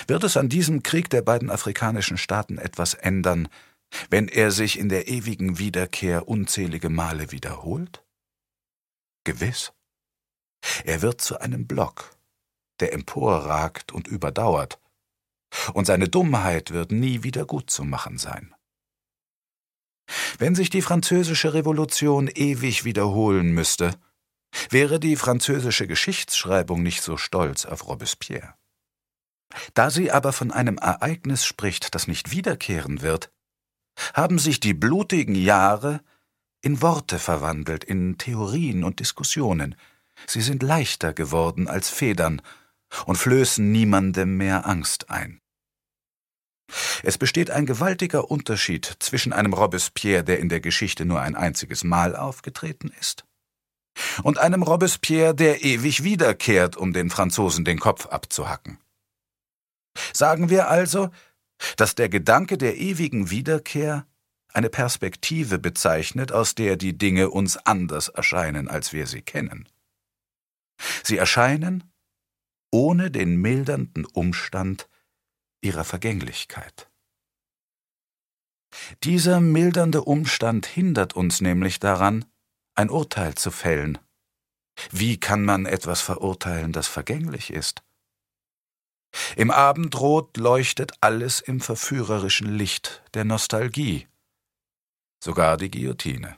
Wird es an diesem Krieg der beiden afrikanischen Staaten etwas ändern, wenn er sich in der ewigen Wiederkehr unzählige Male wiederholt? Gewiss. Er wird zu einem Block, der emporragt und überdauert, und seine Dummheit wird nie wieder gutzumachen sein. Wenn sich die französische Revolution ewig wiederholen müsste, wäre die französische Geschichtsschreibung nicht so stolz auf Robespierre. Da sie aber von einem Ereignis spricht, das nicht wiederkehren wird, haben sich die blutigen Jahre in Worte verwandelt, in Theorien und Diskussionen. Sie sind leichter geworden als Federn und flößen niemandem mehr Angst ein. Es besteht ein gewaltiger Unterschied zwischen einem Robespierre, der in der Geschichte nur ein einziges Mal aufgetreten ist, und einem Robespierre, der ewig wiederkehrt, um den Franzosen den Kopf abzuhacken. Sagen wir also, dass der Gedanke der ewigen Wiederkehr eine Perspektive bezeichnet, aus der die Dinge uns anders erscheinen, als wir sie kennen. Sie erscheinen ohne den mildernden Umstand ihrer Vergänglichkeit. Dieser mildernde Umstand hindert uns nämlich daran, ein Urteil zu fällen. Wie kann man etwas verurteilen, das vergänglich ist? Im Abendrot leuchtet alles im verführerischen Licht der Nostalgie, sogar die Guillotine.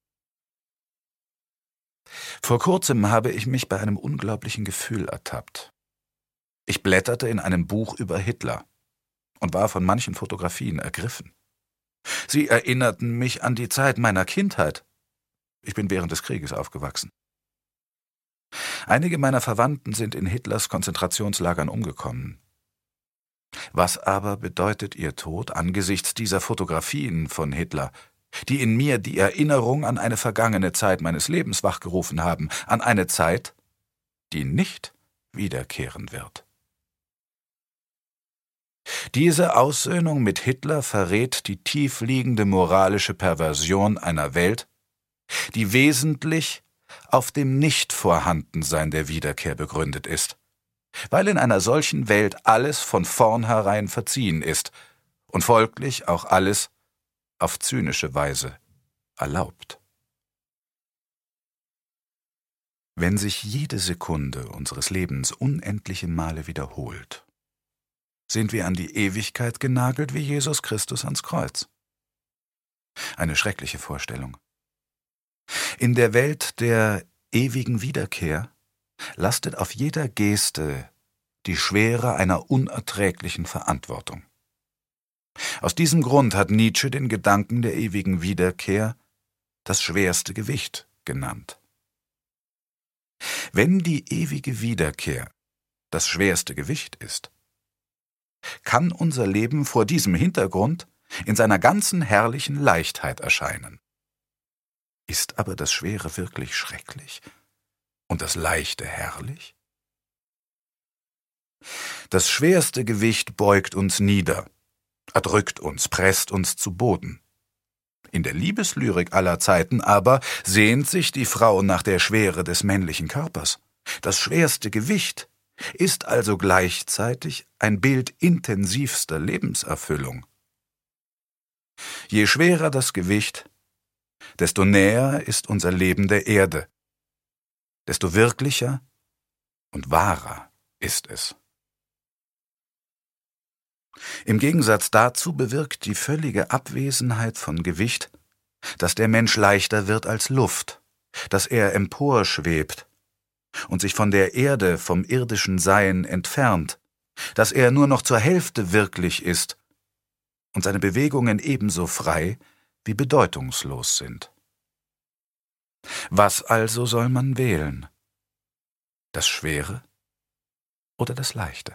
Vor kurzem habe ich mich bei einem unglaublichen Gefühl ertappt. Ich blätterte in einem Buch über Hitler und war von manchen Fotografien ergriffen. Sie erinnerten mich an die Zeit meiner Kindheit. Ich bin während des Krieges aufgewachsen. Einige meiner Verwandten sind in Hitlers Konzentrationslagern umgekommen. Was aber bedeutet ihr Tod angesichts dieser Fotografien von Hitler, die in mir die Erinnerung an eine vergangene Zeit meines Lebens wachgerufen haben, an eine Zeit, die nicht wiederkehren wird? Diese Aussöhnung mit Hitler verrät die tiefliegende moralische Perversion einer Welt, die wesentlich auf dem Nichtvorhandensein der Wiederkehr begründet ist, weil in einer solchen Welt alles von vornherein verziehen ist und folglich auch alles auf zynische Weise erlaubt. Wenn sich jede Sekunde unseres Lebens unendliche Male wiederholt, sind wir an die Ewigkeit genagelt wie Jesus Christus ans Kreuz. Eine schreckliche Vorstellung. In der Welt der ewigen Wiederkehr lastet auf jeder Geste die Schwere einer unerträglichen Verantwortung. Aus diesem Grund hat Nietzsche den Gedanken der ewigen Wiederkehr das schwerste Gewicht genannt. Wenn die ewige Wiederkehr das schwerste Gewicht ist, kann unser Leben vor diesem Hintergrund in seiner ganzen herrlichen Leichtheit erscheinen. Ist aber das Schwere wirklich schrecklich und das Leichte herrlich? Das schwerste Gewicht beugt uns nieder, erdrückt uns, presst uns zu Boden. In der Liebeslyrik aller Zeiten aber sehnt sich die Frau nach der Schwere des männlichen Körpers. Das schwerste Gewicht ist also gleichzeitig ein Bild intensivster Lebenserfüllung. Je schwerer das Gewicht, desto näher ist unser Leben der Erde, desto wirklicher und wahrer ist es. Im Gegensatz dazu bewirkt die völlige Abwesenheit von Gewicht, dass der Mensch leichter wird als Luft, dass er emporschwebt und sich von der Erde, vom irdischen Sein entfernt, dass er nur noch zur Hälfte wirklich ist und seine Bewegungen ebenso frei wie bedeutungslos sind. Was also soll man wählen? Das Schwere oder das Leichte?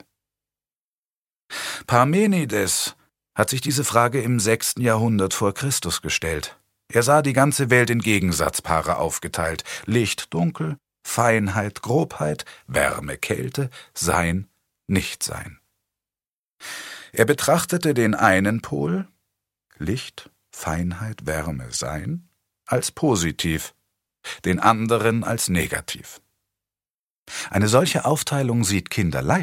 Parmenides hat sich diese Frage im 6. Jahrhundert vor Christus gestellt. Er sah die ganze Welt in Gegensatzpaare aufgeteilt: Licht, Dunkel, Feinheit, Grobheit, Wärme, Kälte, Sein, Nichtsein. Er betrachtete den einen Pol, Licht, Feinheit, Wärme, Sein, als positiv, den anderen als negativ. Eine solche Aufteilung sieht Kinder leicht